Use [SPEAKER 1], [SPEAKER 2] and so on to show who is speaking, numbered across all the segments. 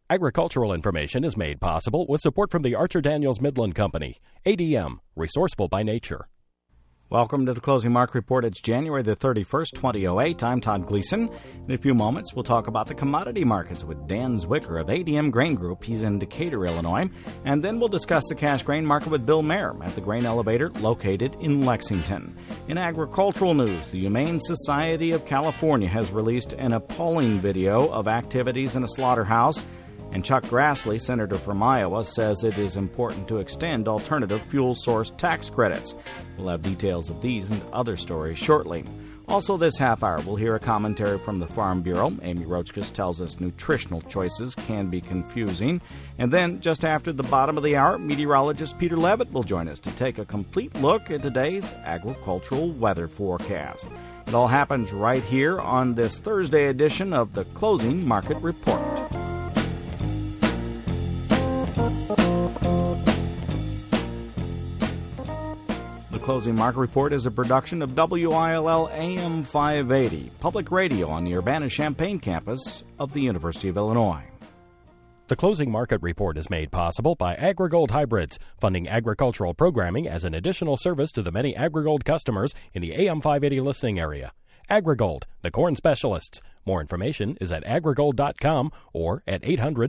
[SPEAKER 1] Agricultural information is made possible with support from the Archer Daniels Midland Company. ADM, resourceful by nature.
[SPEAKER 2] Welcome to the Closing Market Report. It's January the 31st, 2008. I'm Todd Gleason. In a few moments, we'll talk about the commodity markets with Dan Zwicker of ADM Grain Group. He's in Decatur, Illinois. And then we'll discuss the cash grain market with Bill Mayer at the Grain Elevator located in Lexington. In agricultural news, the Humane Society of California has released an appalling video of activities in a slaughterhouse. And Chuck Grassley, senator from Iowa, says it is important to extend alternative fuel source tax credits. We'll have details of these and other stories shortly. Also this half hour, we'll hear a commentary from the Farm Bureau. Amy Roachkus tells us nutritional choices can be confusing. And then, just after the bottom of the hour, meteorologist Peter Levitt will join us to take a complete look at today's agricultural weather forecast. It all happens right here on this Thursday edition of the Closing Market Report. The Closing Market Report is a production of WILL AM 580, public radio on the Urbana-Champaign campus of the University of Illinois.
[SPEAKER 1] The Closing Market Report is made possible by AgriGold Hybrids, funding agricultural programming as an additional service to the many AgriGold customers in the AM 580 listening area. AgriGold, the corn specialists. More information is at agrigold.com or at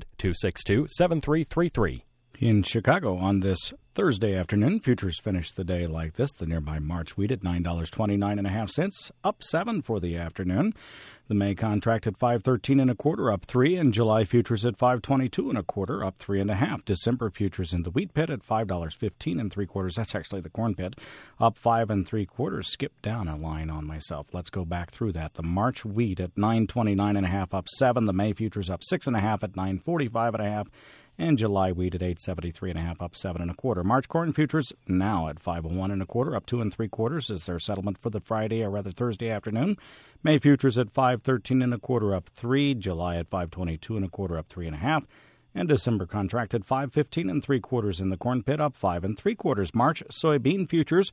[SPEAKER 1] 800-262-7333.
[SPEAKER 2] In Chicago on this Thursday afternoon, futures finished the day like this. The nearby March wheat at $9.29.5, up 7 for the afternoon. The May contract at $5.13 up 3, and July futures at $5.22 up 3.5. December futures in the wheat pit at $5.15 that's actually the corn pit, up 5 3/4. Skipped down a line on myself. Let's go back through that. The March wheat at $9.29.5 up 7. The May futures up 6.5 at $9.45.5. And July wheat at $8.73.5 up 7 1/4. March corn futures now at $5.01 1/4 up 2 3/4 is their settlement for the Friday or rather Thursday afternoon. May futures at $5.13 1/4 up 3. July at $5.22 1/4 up 3.5. And December contract at $5.15 3/4 in the corn pit up 5 3/4. March soybean futures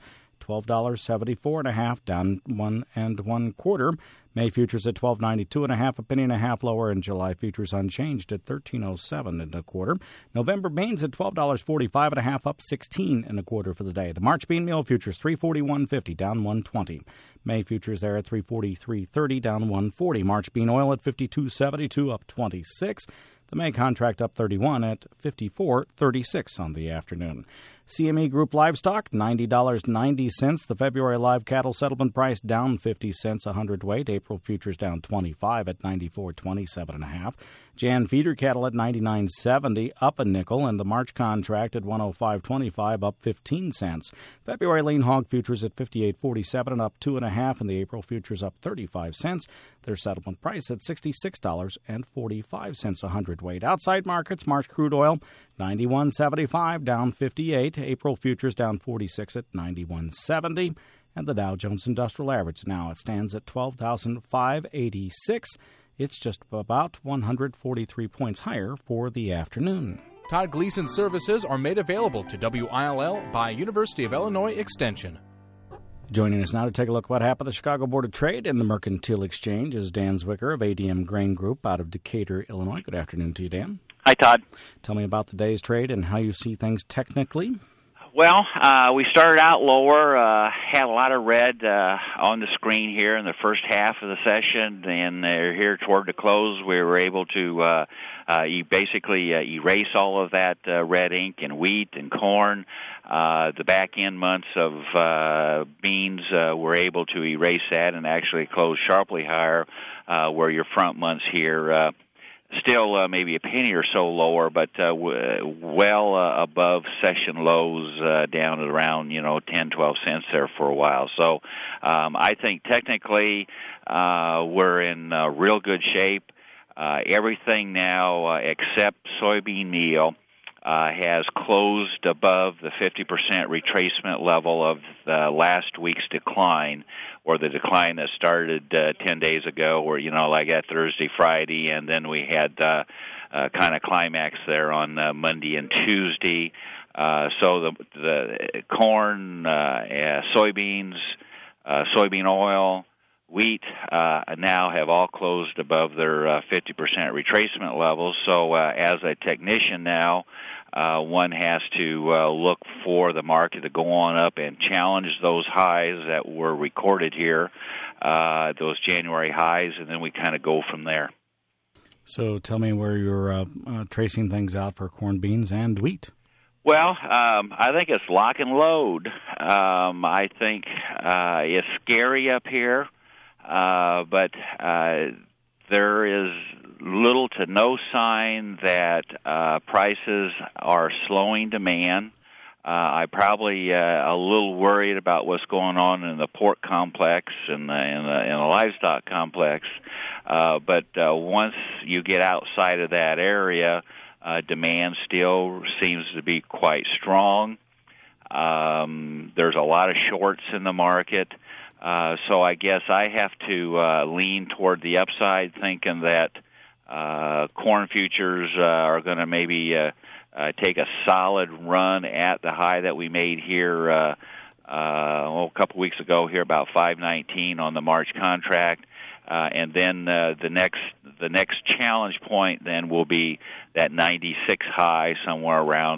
[SPEAKER 2] $12.74.5 down 1 1/4. May futures at $12.92.5, a penny and a half lower, and July futures unchanged at $13.07 1/4. November beans at $12.45.5, up 16 1/4 for the day. The March bean meal futures $341.50 down 1.20. May futures there at $343.30 down 1.40. March bean oil at $52.72 up 26. The May contract up 31 at $54.36 on the afternoon. CME Group Livestock, $90.90. The February live cattle settlement price down 50 cents a hundredweight. April futures down 25 at 94.27.5. Jan feeder cattle at 99.70, up a nickel, and the March contract at 105.25, up 15 cents. February lean hog futures at 58.47, up 2.5, and the April futures up 35 cents. Their settlement price at $66.45 a hundredweight. Outside markets, March crude oil 91.75, down 58. April futures down 46 at 91.70. And the Dow Jones Industrial Average now it stands at 12,586. It's just about 143 points higher for the afternoon.
[SPEAKER 3] Todd Gleason services are made available to WILL by University of Illinois Extension.
[SPEAKER 2] Joining us now to take a look at what happened at the Chicago Board of Trade and the Mercantile Exchange is Dan Zwicker of ADM Grain Group out of Decatur, Illinois. Good afternoon to you, Dan.
[SPEAKER 4] Hi, Todd.
[SPEAKER 2] Tell me about today's trade and how you see things technically.
[SPEAKER 4] Well, we started out lower, had a lot of red on the screen here in the first half of the session, and here toward the close we were able to basically erase all of that red ink in wheat and corn. The back-end months of beans were able to erase that and actually close sharply higher, where your front months here still maybe a penny or so lower, but well above session lows down at around, 10, 12 cents there for a while. So I think technically we're in real good shape. Everything now except soybean meal has closed above the 50% retracement level of last week's decline, or the decline that started 10 days ago, or, like that Thursday, Friday, and then we had kind of climax there on Monday and Tuesday. So the corn, soybeans, soybean oil, wheat now have all closed above their 50% retracement levels. So as a technician now, one has to look for the market to go on up and challenge those highs that were recorded here, those January highs, and then we kind of go from there.
[SPEAKER 2] So tell me where you're tracing things out for corn, beans, and wheat.
[SPEAKER 4] Well, I think it's lock and load. I think it's scary up here, but there is little to no sign that prices are slowing demand. I'm probably a little worried about what's going on in the pork complex and the livestock complex. But once you get outside of that area, demand still seems to be quite strong. There's a lot of shorts in the market. So I guess I have to lean toward the upside, thinking that corn futures are going to maybe take a solid run at the high that we made here a couple weeks ago here, about 519 on the March contract. And then the next challenge point then will be that 96 high somewhere around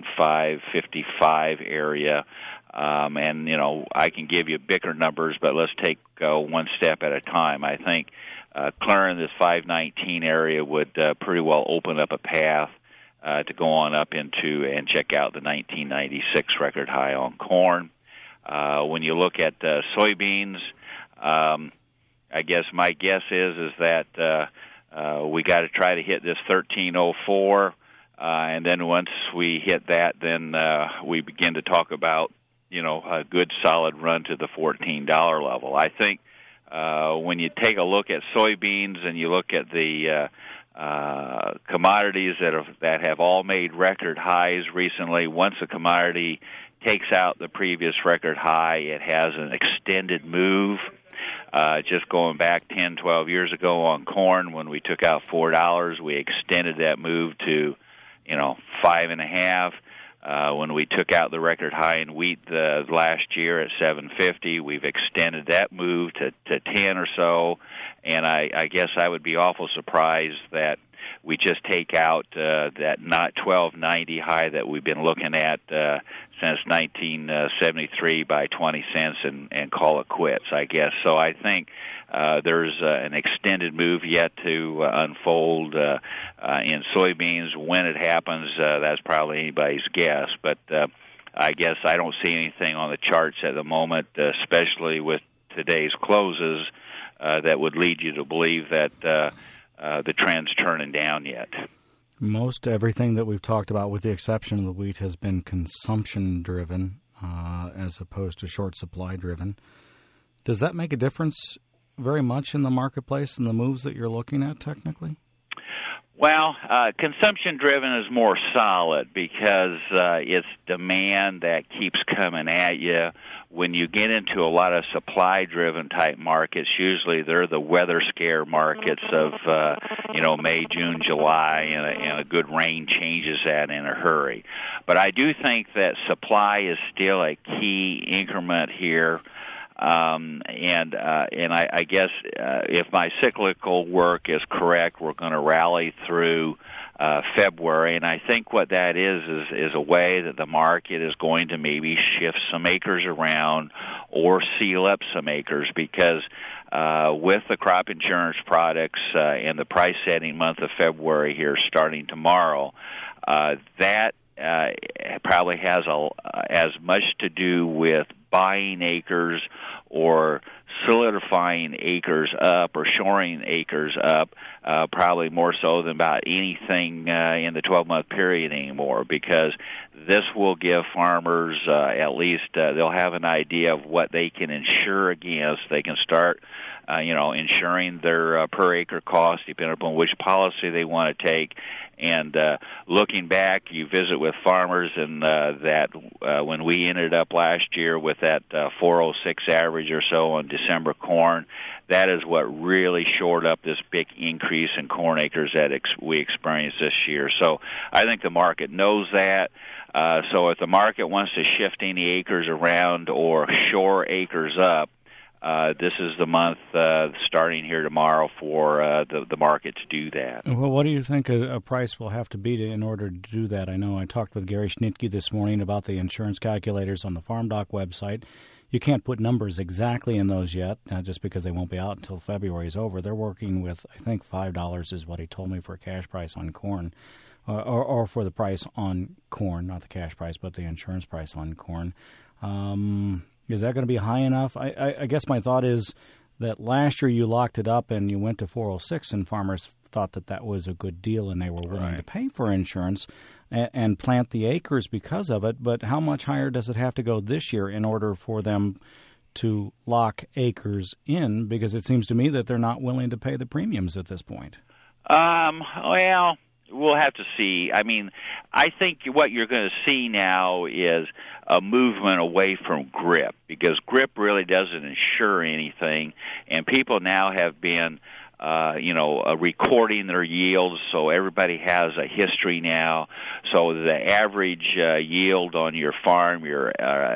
[SPEAKER 4] 555 area. And, I can give you bigger numbers, but let's take one step at a time. I think clearing this 519 area would pretty well open up a path to go on up into and check out the 1996 record high on corn. When you look at soybeans, I guess my guess is that we got to try to hit this 1304, and then once we hit that, then we begin to talk about a good solid run to the $14 level. I think when you take a look at soybeans and you look at the commodities that have all made record highs recently, once a commodity takes out the previous record high, it has an extended move. Just going back 10, 12 years ago on corn, when we took out $4, we extended that move to, 5.5. When we took out the record high in wheat last year at 750, we've extended that move to 10 or so. And I guess I would be awful surprised that we just take out that not 1290 high that we've been looking at since 1973 by 20 cents and call it quits, I guess. So I think there's an extended move yet to unfold in soybeans. When it happens, that's probably anybody's guess. But I guess I don't see anything on the charts at the moment, especially with today's closes, that would lead you to believe that the trend's turning down yet.
[SPEAKER 2] Most everything that we've talked about, with the exception of the wheat, has been consumption-driven as opposed to short supply-driven. Does that make a difference very much in the marketplace and the moves that you're looking at technically?
[SPEAKER 4] Well, consumption-driven is more solid because it's demand that keeps coming at you. When you get into a lot of supply-driven type markets, usually they're the weather scare markets of, May, June, July, and a good rain changes that in a hurry. But I do think that supply is still a key increment here. And I guess if my cyclical work is correct, we're going to rally through February, and I think what that is a way that the market is going to maybe shift some acres around or seal up some acres, because with the crop insurance products and the price-setting month of February here starting tomorrow, that probably has as much to do with buying acres or solidifying acres up or shoring acres up, probably more so than about anything in the 12-month period anymore, because this will give farmers at least they'll have an idea of what they can insure against. They can start insuring their per acre cost depending upon which policy they want to take. And looking back, you visit with farmers, and that when we ended up last year with that 406 average or so on December corn, that is what really shored up this big increase in corn acres that we experienced this year. So I think the market knows that. So if the market wants to shift any acres around or shore acres up, this is the month starting here tomorrow for the market to do that.
[SPEAKER 2] Well, what do you think a price will have to be in order to do that? I know I talked with Gary Schnitke this morning about the insurance calculators on the FarmDoc website. You can't put numbers exactly in those yet, just because they won't be out until February is over. They're working with, I think, $5 is what he told me for a cash price on corn, or for the price on corn, not the cash price, but the insurance price on corn. Is that going to be high enough? I guess my thought is that last year you locked it up and you went to 406, and farmers thought that was a good deal and they were willing to pay for insurance and plant the acres because of it. But how much higher does it have to go this year in order for them to lock acres in? Because it seems to me that they're not willing to pay the premiums at this point.
[SPEAKER 4] Well, we'll have to see. I mean, I think what you're going to see now is a movement away from GRIP, because GRIP really doesn't insure anything, and people now have been recording their yields, so everybody has a history now. So the average yield on your farm, your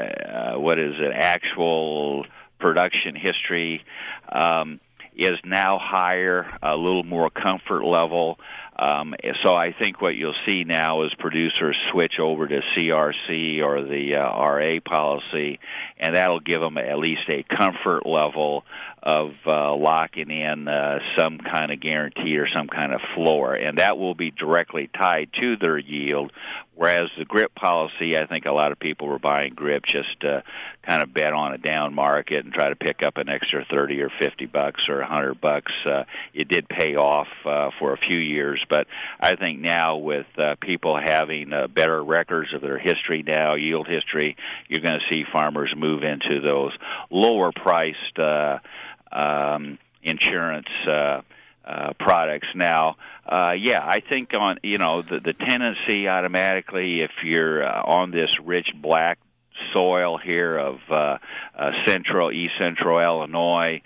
[SPEAKER 4] actual production history, is now higher, a little more comfort level. So I think what you'll see now is producers switch over to CRC or the RA policy, and that'll give them at least a comfort level of locking in some kind of guarantee or some kind of floor, and that will be directly tied to their yield. Whereas the GRIP policy, I think a lot of people were buying GRIP just to kind of bet on a down market and try to pick up an extra $30 or $50 or $100. It did pay off for a few years, but I think now with people having better records of their history now, yield history, you're going to see farmers move into those lower priced insurance products now. I think on the tendency automatically, if you're on this rich black soil here of East Central Illinois,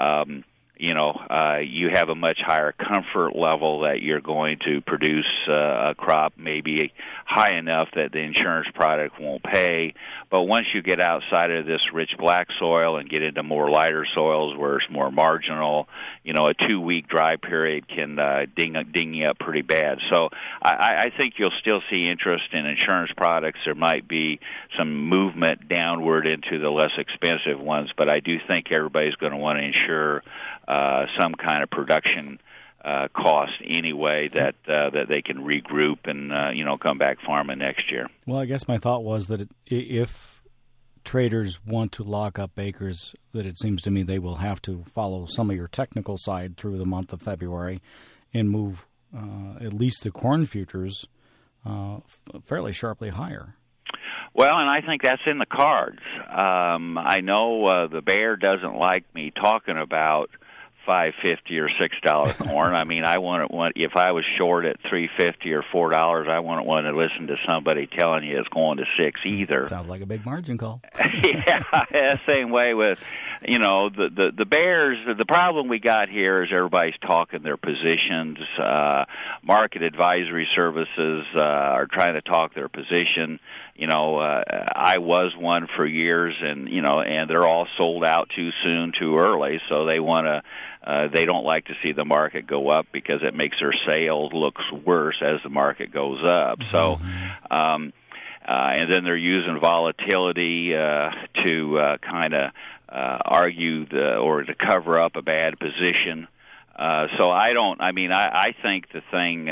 [SPEAKER 4] you have a much higher comfort level that you're going to produce a crop maybe high enough that the insurance product won't pay. But once you get outside of this rich black soil and get into more lighter soils where it's more marginal, a 2-week dry period can ding you up pretty bad. So I think you'll still see interest in insurance products. There might be some movement downward into the less expensive ones, but I do think everybody's going to want to insure some kind of production cost anyway that they can regroup and come back farming next year.
[SPEAKER 2] Well, I guess my thought was that if traders want to lock up acres, that it seems to me they will have to follow some of your technical side through the month of February and move at least the corn futures fairly sharply higher.
[SPEAKER 4] Well, and I think that's in the cards. I know the Bear doesn't like me talking about $5.50 or $6 corn. I mean, if I was short at $3.50 or $4, I wouldn't want to listen to somebody telling you it's going to $6 either.
[SPEAKER 2] Sounds like a big margin call.
[SPEAKER 4] Yeah, same way with the Bears. The problem we got here is everybody's talking their positions. Market advisory services are trying to talk their position. I was one for years, and they're all sold out too soon, too early, so they want to. They don't like to see the market go up because it makes their sales look worse as the market goes up. So, and then they're using volatility to kind of argue or to cover up a bad position. So I think the thing,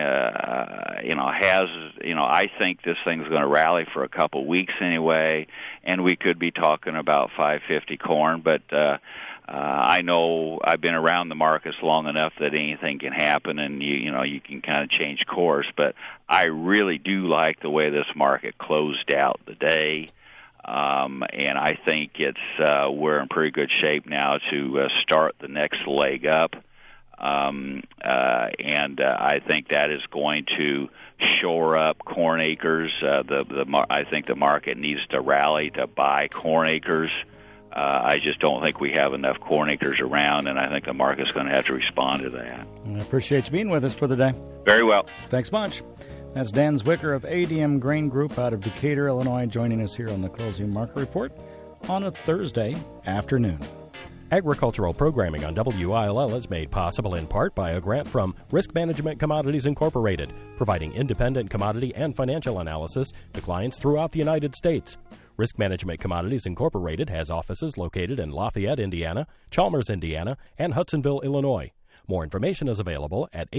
[SPEAKER 4] I think this thing's going to rally for a couple weeks anyway, and we could be talking about $5.50 corn, but I know I've been around the markets long enough that anything can happen, and you can kind of change course. But I really do like the way this market closed out the day, and I think we're in pretty good shape now to start the next leg up. And I think that is going to shore up corn acres. I think the market needs to rally to buy corn acres. I just don't think we have enough corn acres around, and I think the market's going to have to respond to that.
[SPEAKER 2] I appreciate you being with us for the day.
[SPEAKER 4] Very well.
[SPEAKER 2] Thanks much. That's Dan Zwicker of ADM Grain Group out of Decatur, Illinois, joining us here on the Closing Market Report on a Thursday afternoon.
[SPEAKER 1] Agricultural programming on WILL is made possible in part by a grant from Risk Management Commodities Incorporated, providing independent commodity and financial analysis to clients throughout the United States. Risk Management Commodities Incorporated has offices located in Lafayette, Indiana, Chalmers, Indiana, and Hudsonville, Illinois. More information is available at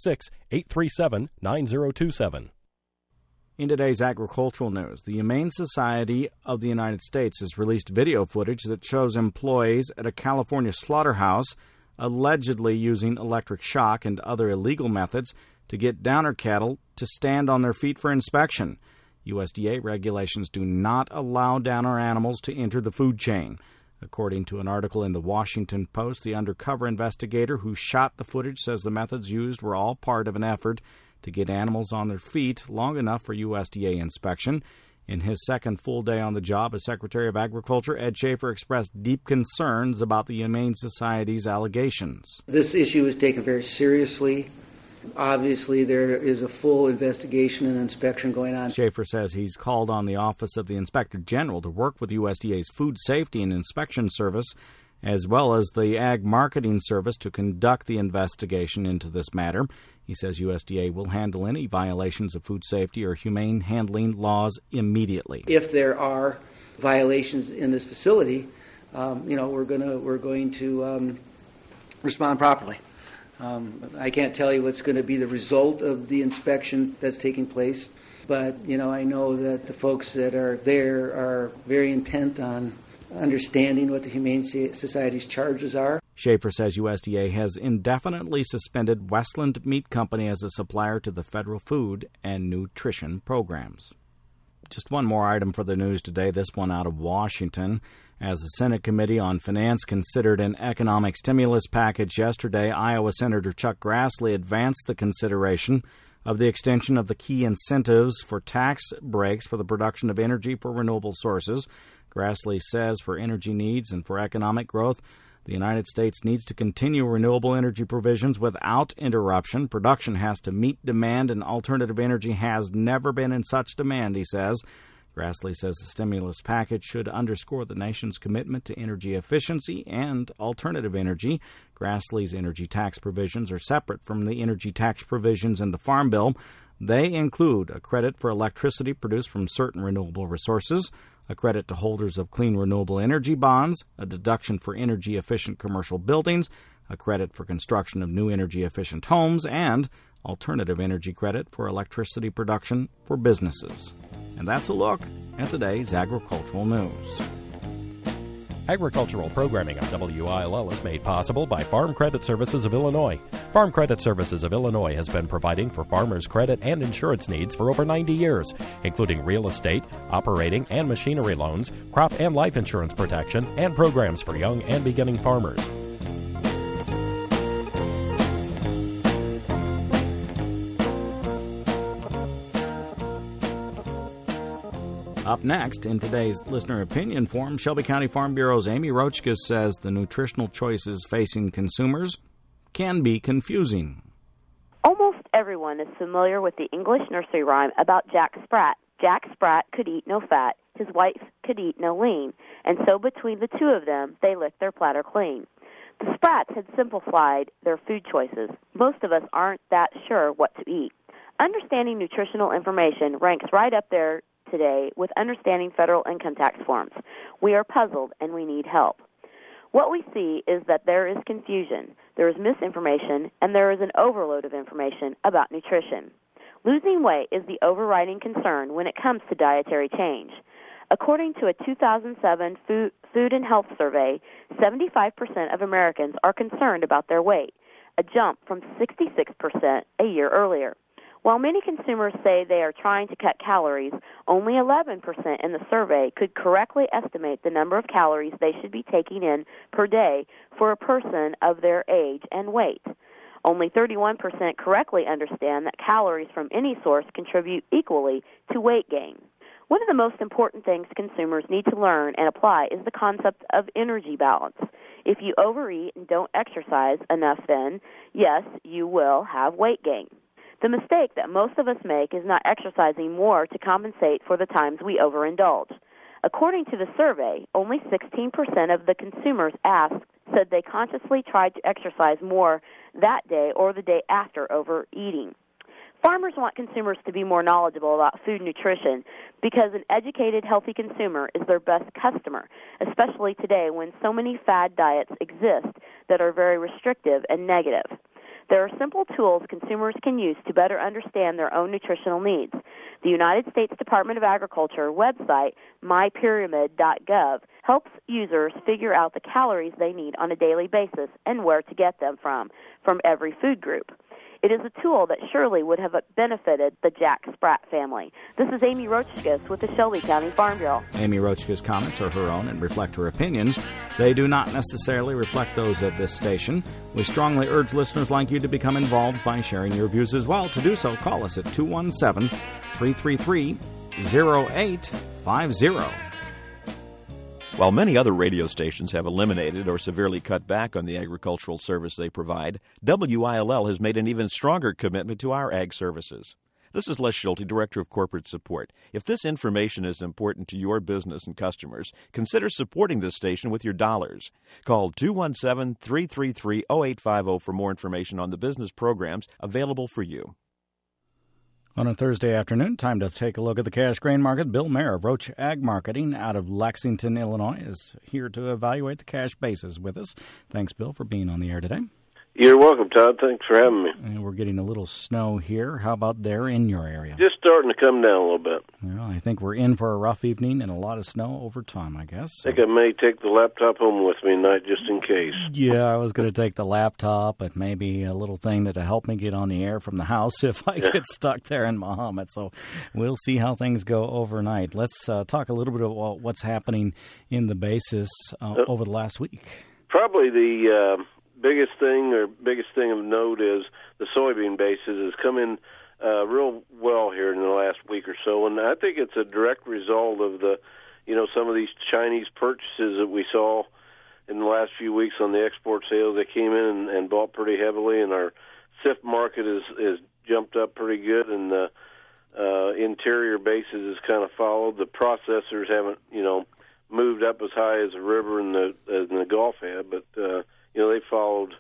[SPEAKER 1] 866-837-9027.
[SPEAKER 2] In today's agricultural news, the Humane Society of the United States has released video footage that shows employees at a California slaughterhouse allegedly using electric shock and other illegal methods to get downer cattle to stand on their feet for inspection. USDA regulations do not allow downer animals to enter the food chain. According to an article in the Washington Post, the undercover investigator who shot the footage says the methods used were all part of an effort to get animals on their feet long enough for USDA inspection. In his second full day on the job as Secretary of Agriculture, Ed Schaefer expressed deep concerns about the Humane Society's allegations.
[SPEAKER 5] This issue is taken very seriously. Obviously, there is a full investigation and inspection going on.
[SPEAKER 2] Schaefer says he's called on the Office of the Inspector General to work with USDA's Food Safety and Inspection Service, as well as the Ag Marketing Service, to conduct the investigation into this matter. He says USDA will handle any violations of food safety or humane handling laws immediately.
[SPEAKER 5] If there are violations in this facility, we're going to respond properly. I can't tell you what's going to be the result of the inspection that's taking place, but I know that the folks that are there are very intent on understanding what the Humane Society's charges are.
[SPEAKER 2] Schaefer says USDA has indefinitely suspended Westland Meat Company as a supplier to the federal food and nutrition programs. Just one more item for the news today, this one out of Washington. As the Senate Committee on Finance considered an economic stimulus package yesterday, Iowa Senator Chuck Grassley advanced the consideration of the extension of the key incentives for tax breaks for the production of energy for renewable sources. Grassley says for energy needs and for economic growth, the United States needs to continue renewable energy provisions without interruption. Production has to meet demand, and alternative energy has never been in such demand, he says. Grassley says the stimulus package should underscore the nation's commitment to energy efficiency and alternative energy. Grassley's energy tax provisions are separate from the energy tax provisions in the Farm Bill. They include a credit for electricity produced from certain renewable resources, a credit to holders of clean renewable energy bonds, a deduction for energy-efficient commercial buildings, a credit for construction of new energy-efficient homes, and alternative energy credit for electricity production for businesses. And that's a look at today's agricultural news.
[SPEAKER 1] Agricultural programming on WILL is made possible by Farm Credit Services of Illinois. Farm Credit Services of Illinois has been providing for farmers' credit and insurance needs for over 90 years, including real estate, operating and machinery loans, crop and life insurance protection, and programs for young and beginning farmers.
[SPEAKER 2] Up next, in today's Listener Opinion Forum, Shelby County Farm Bureau's Amy Rochka says the nutritional choices facing consumers can be confusing.
[SPEAKER 6] Almost everyone is familiar with the English nursery rhyme about Jack Sprat. Jack Sprat could eat no fat, his wife could eat no lean, and so between the two of them, they licked their platter clean. The Sprats had simplified their food choices. Most of us aren't that sure what to eat. Understanding nutritional information ranks right up there today with understanding federal income tax forms. We are puzzled and we need help. What we see is that there is confusion, there is misinformation, and there is an overload of information about nutrition. Losing weight is the overriding concern when it comes to dietary change. According to a 2007 Food and Health Survey, 75% of Americans are concerned about their weight, a jump from 66% a year earlier. While many consumers say they are trying to cut calories, only 11% in the survey could correctly estimate the number of calories they should be taking in per day for a person of their age and weight. Only 31% correctly understand that calories from any source contribute equally to weight gain. One of the most important things consumers need to learn and apply is the concept of energy balance. If you overeat and don't exercise enough, then, yes, you will have weight gain. The mistake that most of us make is not exercising more to compensate for the times we overindulge. According to the survey, only 16% of the consumers asked said they consciously tried to exercise more that day or the day after overeating. Farmers want consumers to be more knowledgeable about food nutrition because an educated, healthy consumer is their best customer, especially today when so many fad diets exist that are very restrictive and negative. There are simple tools consumers can use to better understand their own nutritional needs. The United States Department of Agriculture website, mypyramid.gov, helps users figure out the calories they need on a daily basis and where to get them from every food group. It is a tool that surely would have benefited the Jack Sprat family. This is Amy Roachkis with the Shelby County Farm Bureau.
[SPEAKER 2] Amy Roachkis' comments are her own and reflect her opinions. They do not necessarily reflect those of this station. We strongly urge listeners like you to become involved by sharing your views as well. To do so, call us at 217-333-0850.
[SPEAKER 7] While many other radio stations have eliminated or severely cut back on the agricultural service they provide, WILL has made an even stronger commitment to our ag services. This is Les Schulte, Director of Corporate Support. If this information is important to your business and customers, consider supporting this station with your dollars. Call 217-333-0850 for more information on the business programs available for you.
[SPEAKER 2] On a Thursday afternoon, time to take a look at the cash grain market. Bill Mayer of Roach Ag Marketing out of Lexington, Illinois, is here to evaluate the cash basis with us. Thanks, Bill, for being on the air today.
[SPEAKER 8] You're welcome, Todd. Thanks for having me.
[SPEAKER 2] And we're getting a little snow here. How about there in your area?
[SPEAKER 8] Just starting to come down a little bit.
[SPEAKER 2] Well, I think we're in for a rough evening and a lot of snow over time, I guess.
[SPEAKER 8] I think I may take the laptop home with me tonight just in case.
[SPEAKER 2] Yeah, I was going to take the laptop and maybe a little thing to help me get on the air from the house if I get stuck there in Mahomet. So we'll see how things go overnight. Let's talk a little bit about what's happening in the basis over the last week.
[SPEAKER 8] Probably the biggest thing of note is the soybean basis has come in real well here in the last week or so, and I think it's a direct result of some of these Chinese purchases that we saw in the last few weeks on the export sales. They came in and bought pretty heavily, and our CIF market is jumped up pretty good, and the interior basis has kind of followed. The processors haven't moved up as high as the river and the Gulf had, but they followed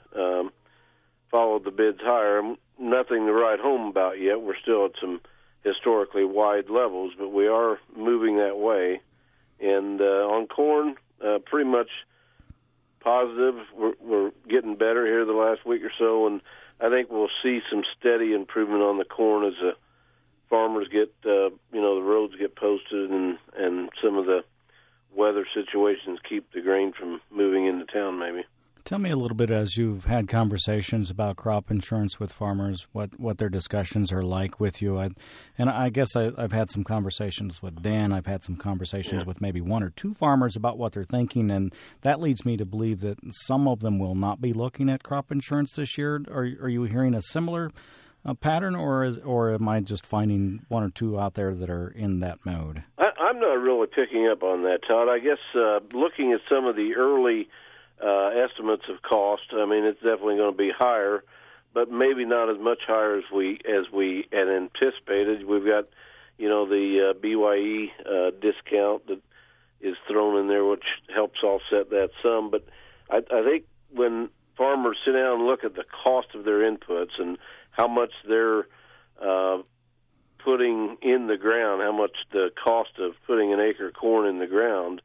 [SPEAKER 8] the bids higher. Nothing to write home about yet. We're still at some historically wide levels, but we are moving that way. And on corn, pretty much positive. We're getting better here the last week or so, and I think we'll see some steady improvement on the corn as the farmers get, the roads get posted and some of the weather situations keep the grain from moving into town maybe.
[SPEAKER 2] Tell me a little bit, as you've had conversations about crop insurance with farmers, what their discussions are like with you. I guess I've had some conversations with Dan. I've had some conversations with maybe one or two farmers about what they're thinking, and that leads me to believe that some of them will not be looking at crop insurance this year. Are you hearing a similar pattern, or am I just finding one or two out there that are in that mode?
[SPEAKER 8] I'm not really picking up on that, Todd. I guess looking at some of the early estimates of cost, I mean, it's definitely going to be higher, but maybe not as much higher as we had anticipated. We've got, the BYE discount that is thrown in there, which helps offset that some. But I think when farmers sit down and look at the cost of their inputs and how much they're putting in the ground, how much the cost of putting an acre of corn in the ground,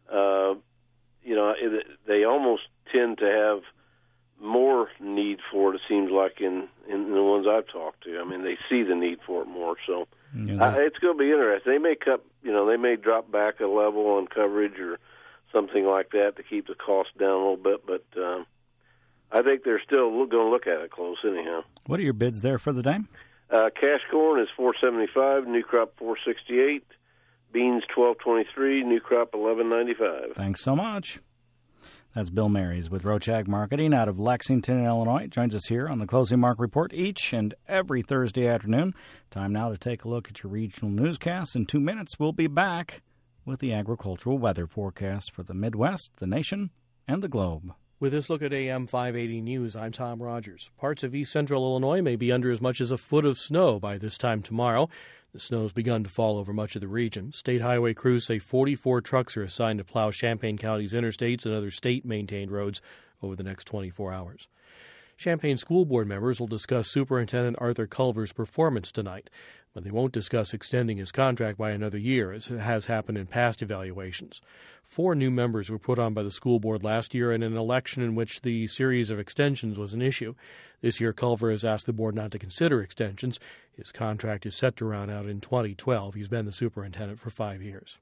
[SPEAKER 8] they almost tend to have more need for it, it seems like, in the ones I've talked to. I mean, they see the need for it more. So it's going to be interesting. They may they may drop back a level on coverage or something like that to keep the cost down a little bit, but I think they're still going to look at it close anyhow.
[SPEAKER 2] What are your bids there for the day?
[SPEAKER 8] Cash corn is $4.75, new crop $4.68. Beans $12.23, new crop $11.95.
[SPEAKER 2] Thanks so much. That's Bill Marys with Roach Ag Marketing out of Lexington, Illinois. Joins us here on the Closing Market Report each and every Thursday afternoon. Time now to take a look at your regional newscasts. In 2 minutes, we'll be back with the agricultural weather forecast for the Midwest, the nation, and the globe.
[SPEAKER 9] With this look at AM 580 News, I'm Tom Rogers. Parts of east central Illinois may be under as much as a foot of snow by this time tomorrow. The snow has begun to fall over much of the region. State highway crews say 44 trucks are assigned to plow Champaign County's interstates and other state-maintained roads over the next 24 hours. Champaign School Board members will discuss Superintendent Arthur Culver's performance tonight, but they won't discuss extending his contract by another year, as has happened in past evaluations. 4 new members were put on by the school board last year in an election in which the series of extensions was an issue. This year, Culver has asked the board not to consider extensions. His contract is set to run out in 2012. He's been the superintendent for 5 years.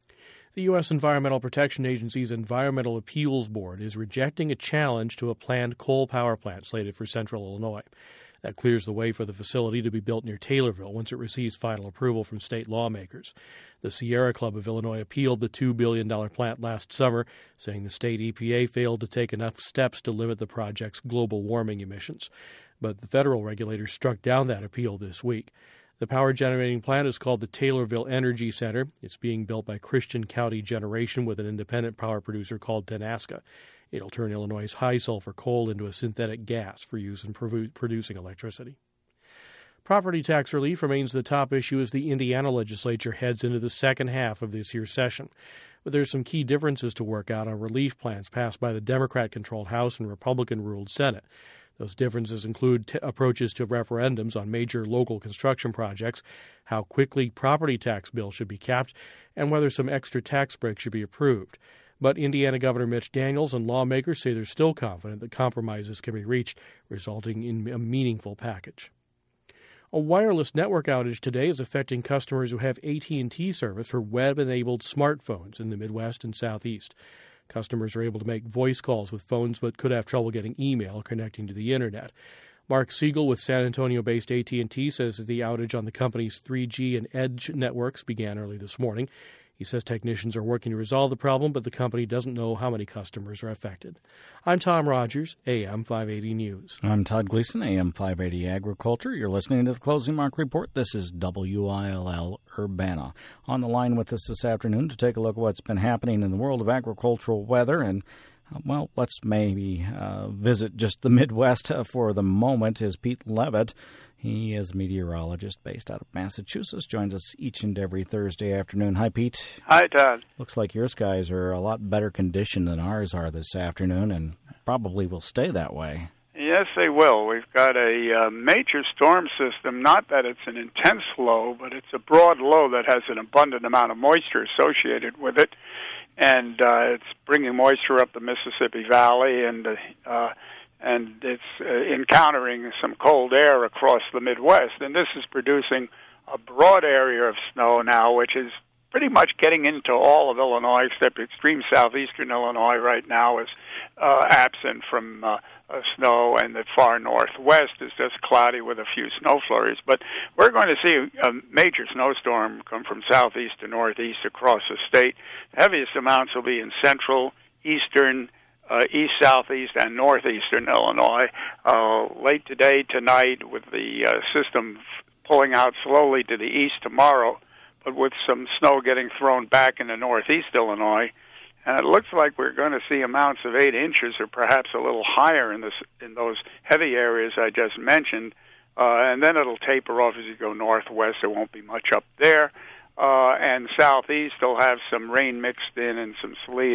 [SPEAKER 9] The U.S. Environmental Protection Agency's Environmental Appeals Board is rejecting a challenge to a planned coal power plant slated for central Illinois. That clears the way for the facility to be built near Taylorville once it receives final approval from state lawmakers. The Sierra Club of Illinois appealed the $2 billion plant last summer, saying the state EPA failed to take enough steps to limit the project's global warming emissions. But the federal regulators struck down that appeal this week. The power generating plant is called the Taylorville Energy Center. It's being built by Christian County Generation with an independent power producer called Tenaska. It'll turn Illinois' high-sulfur coal into a synthetic gas for use in producing electricity. Property tax relief remains the top issue as the Indiana legislature heads into the second half of this year's session. But there's some key differences to work out on relief plans passed by the Democrat-controlled House and Republican-ruled Senate. Those differences include approaches to referendums on major local construction projects, how quickly property tax bills should be capped, and whether some extra tax breaks should be approved. But Indiana Governor Mitch Daniels and lawmakers say they're still confident that compromises can be reached, resulting in a meaningful package. A wireless network outage today is affecting customers who have AT&T service for web-enabled smartphones in the Midwest and Southeast. Customers are able to make voice calls with phones but could have trouble getting email or connecting to the Internet. Mark Siegel with San Antonio-based AT&T says that the outage on the company's 3G and Edge networks began early this morning. He says technicians are working to resolve the problem, but the company doesn't know how many customers are affected. I'm Tom Rogers, AM 580 News.
[SPEAKER 2] I'm Todd Gleason, AM 580 Agriculture. You're listening to the Closing Mark Report. This is WILL Urbana. On the line with us this afternoon to take a look at what's been happening in the world of agricultural weather and well, let's maybe visit just the Midwest for the moment is Pete Levitt. He is a meteorologist based out of Massachusetts, joins us each and every Thursday afternoon. Hi, Pete.
[SPEAKER 10] Hi, Todd.
[SPEAKER 2] Looks like your skies are a lot better conditioned than ours are this afternoon and probably will stay that way.
[SPEAKER 10] Yes, they will. We've got a major storm system, not that it's an intense low, but it's a broad low that has an abundant amount of moisture associated with it. And it's bringing moisture up the Mississippi Valley, and it's encountering some cold air across the Midwest. And this is producing a broad area of snow now, which is pretty much getting into all of Illinois, except extreme southeastern Illinois right now is absent from snow, and the far northwest is just cloudy with a few snow flurries. But we're going to see a major snowstorm come from southeast to northeast across the state. The heaviest amounts will be in central, eastern, east, southeast, and northeastern Illinois. Late today, tonight, with the system pulling out slowly to the east tomorrow, but with some snow getting thrown back into northeast Illinois. And it looks like we're going to see amounts of 8 inches or perhaps a little higher in those heavy areas I just mentioned. And then it'll taper off as you go northwest. There won't be much up there. And southeast will have some rain mixed in and some sleet.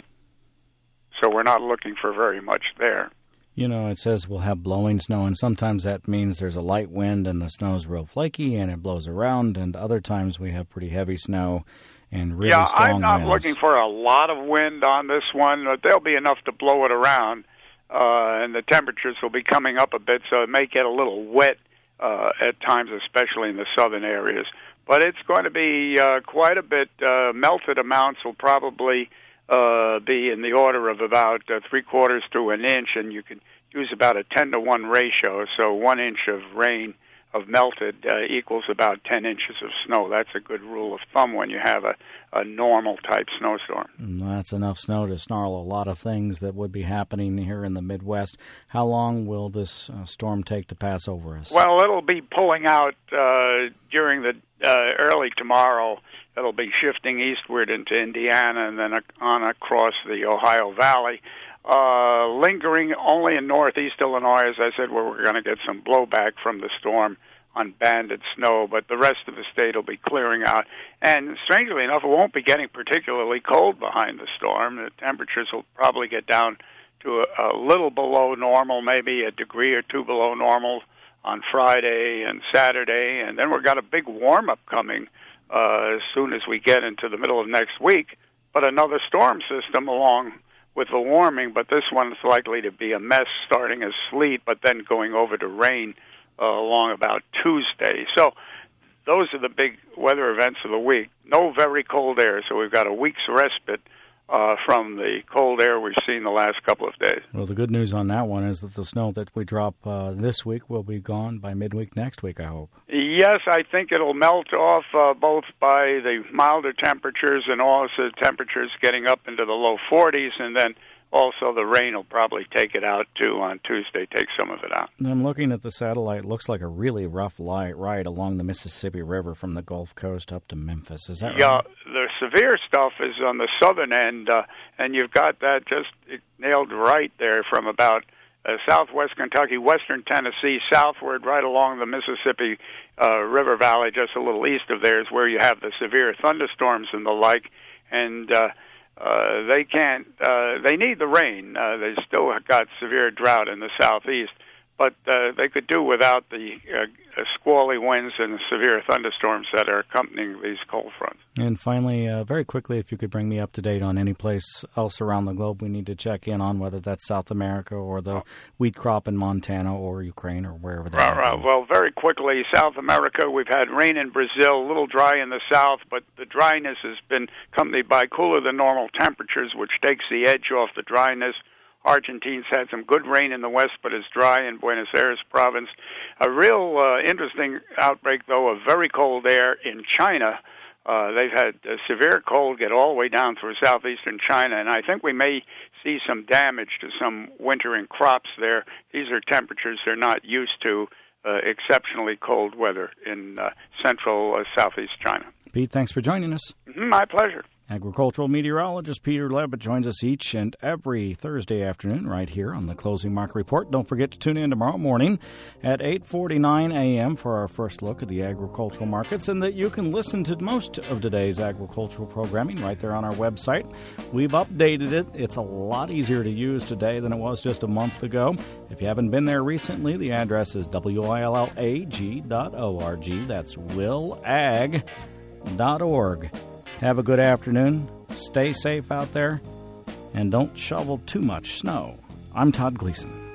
[SPEAKER 10] So we're not looking for very much there.
[SPEAKER 2] You know, it says we'll have blowing snow, and sometimes that means there's a light wind and the snow's real flaky and it blows around, and other times we have pretty heavy snow and really strong winds.
[SPEAKER 10] I'm not looking for a lot of wind on this one, but there'll be enough to blow it around, and the temperatures will be coming up a bit, so it may get a little wet at times, especially in the southern areas. But it's going to be quite a bit. Melted amounts will probably be in the order of about 3/4 to an inch, and you can use about a 10-to-1 ratio, so 1 inch of rain of melted equals about 10 inches of snow. That's a good rule of thumb when you have a normal-type snowstorm.
[SPEAKER 2] That's enough snow to snarl a lot of things that would be happening here in the Midwest. How long will this storm take to pass over us?
[SPEAKER 10] Well, it'll be pulling out during the early tomorrow. It'll be shifting eastward into Indiana and then on across the Ohio Valley. Lingering only in northeast Illinois, as I said, where we're going to get some blowback from the storm on banded snow, but the rest of the state will be clearing out. And strangely enough, it won't be getting particularly cold behind the storm. The temperatures will probably get down to a little below normal, maybe a degree or two below normal on Friday and Saturday, and then we've got a big warm-up coming as soon as we get into the middle of next week, but another storm system along with the warming, but this one is likely to be a mess, starting as sleet, but then going over to rain along about Tuesday. So those are the big weather events of the week. No very cold air, so we've got a week's respite from the cold air we've seen the last couple of days.
[SPEAKER 2] Well, the good news on that one is that the snow that we drop this week will be gone by midweek next week, I hope.
[SPEAKER 10] Yes, I think it'll melt off both by the milder temperatures and also temperatures getting up into the low 40s, and then also the rain will probably take it out, too, on Tuesday, take some of it out.
[SPEAKER 2] I'm looking at the satellite. It looks like a really rough ride along the Mississippi River from the Gulf Coast up to Memphis. Is that right?
[SPEAKER 10] Yeah, the severe stuff is on the southern end, and you've got that just nailed right there from about southwest Kentucky, western Tennessee, southward right along the Mississippi River Valley, just a little east of there is where you have the severe thunderstorms and the like, and they need the rain. They still got severe drought in the southeast, but they could do without the squally winds and the severe thunderstorms that are accompanying these cold fronts.
[SPEAKER 2] And finally, very quickly, if you could bring me up to date on any place else around the globe we need to check in on, whether that's South America or the wheat crop in Montana or Ukraine or wherever that is.
[SPEAKER 10] Right. Well, very quickly, South America, we've had rain in Brazil, a little dry in the south, but the dryness has been accompanied by cooler than normal temperatures, which takes the edge off the dryness. Argentina's had some good rain in the west, but it's dry in Buenos Aires province. A real interesting outbreak, though, of very cold air in China. They've had a severe cold get all the way down through southeastern China, and I think we may see some damage to some wintering crops there. These are temperatures they're not used to, exceptionally cold weather in central southeast China.
[SPEAKER 2] Pete, thanks for joining us.
[SPEAKER 10] My pleasure.
[SPEAKER 2] Agricultural meteorologist Peter Levitt joins us each and every Thursday afternoon right here on the Closing Market Report. Don't forget to tune in tomorrow morning at 8:49 a.m. for our first look at the agricultural markets, and that you can listen to most of today's agricultural programming right there on our website. We've updated it. It's a lot easier to use today than it was just a month ago. If you haven't been there recently, the address is willag.org. That's willag.org. Have a good afternoon, stay safe out there, and don't shovel too much snow. I'm Todd Gleason.